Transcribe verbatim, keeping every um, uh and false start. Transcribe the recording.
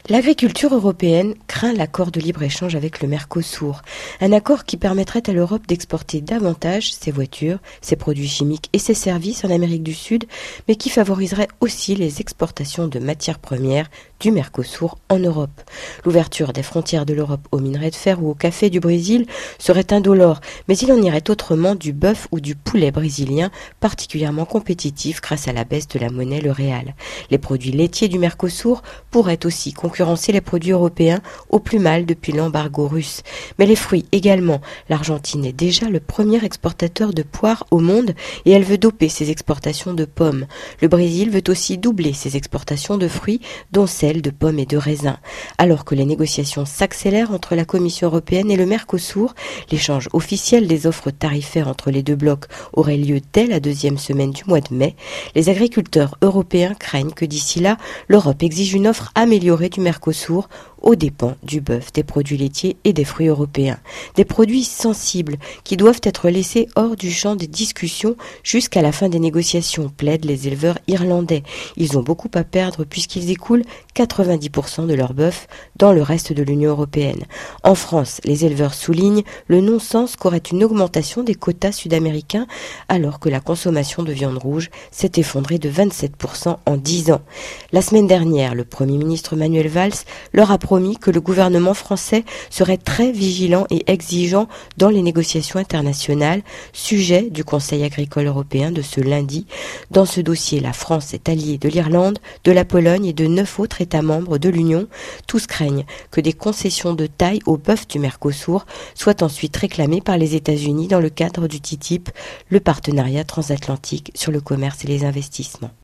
L'agriculture européenne craint l'accord de libre-échange avec le Mercosur, un accord qui permettrait à l'Europe d'exporter davantage ses voitures, ses produits chimiques et ses services en Amérique du Sud, mais qui favoriserait aussi les exportations de matières premières du Mercosur en Europe. L'ouverture des frontières de l'Europe aux minerais de fer ou au café du Brésil serait indolore, mais il en irait autrement du bœuf ou du poulet brésilien, particulièrement compétitifs grâce à la baisse de la monnaie, le réal. Les produits laitiers du Mercosur pourraient aussi concurrencer les produits européens au plus mal depuis l'embargo russe. Mais les fruits également. L'Argentine est déjà le premier exportateur de poires au monde et elle veut doper ses exportations de pommes. Le Brésil veut aussi doubler ses exportations de fruits, dont celles de pommes et de raisins. Alors que les négociations s'accélèrent entre la Commission européenne et le Mercosur, l'échange officiel des offres tarifaires entre les deux blocs aurait lieu dès la deuxième semaine du mois de mai. Les agriculteurs européens craignent que d'ici là, l'Europe exige une offre améliorée du Mercosur aux dépens du bœuf, des produits laitiers et des fruits européens. Des produits sensibles qui doivent être laissés hors du champ des discussions jusqu'à la fin des négociations, plaident les éleveurs irlandais. Ils ont beaucoup à perdre puisqu'ils écoulent quatre-vingt-dix pour cent de leur bœuf dans le reste de l'Union européenne. En France, les éleveurs soulignent le non-sens qu'aurait une augmentation des quotas sud-américains alors que la consommation de viande rouge s'est effondrée de vingt-sept pour cent en dix ans. La semaine dernière, le Premier ministre Manuel Valls leur a promis que le gouvernement français serait très vigilant et exigeant dans les négociations internationales, sujet du Conseil agricole européen de ce lundi. Dans ce dossier, la France est alliée de l'Irlande, de la Pologne et de neuf autres États membres de l'Union. Tous craignent que des concessions de taille au bœuf du Mercosur soient ensuite réclamées par les États-Unis dans le cadre du T T I P, le partenariat transatlantique sur le commerce et les investissements.